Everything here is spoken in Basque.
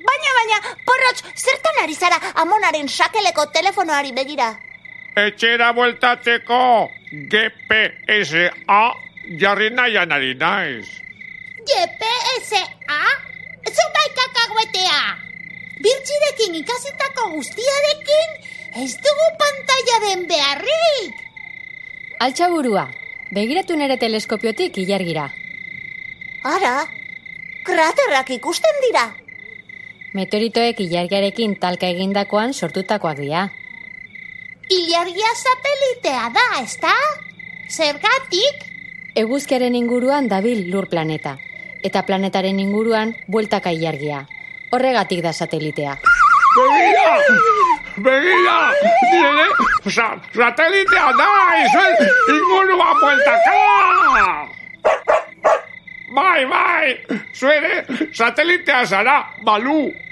Baina, porrotx, zertan ari zara amonaren sakeleko telefonoari begira? Etxera bueltatzeko GPSa jarri nahian ari naiz. GPSa? Zubai kakaguetea! Birtxirekin ikasitako guztiarekin ez dugu pantailaren beharrik! Altxaburua, begiratu nere teleskopiotik ilargira. Ara, kraterrak ikusten dira. Meteoritoek ilargiarekin talka egindakoan sortutakoak dira. Ilargia satelitea da, ezta? Zergatik? Eguzkiaren inguruan dabil lur planeta, eta planetaren inguruan bueltaka ilargia. Horregatik da satelitea. Begira! Nire satelitea da, izan ingurua bueltaka! Bai, zuere satelitea zara, Balu!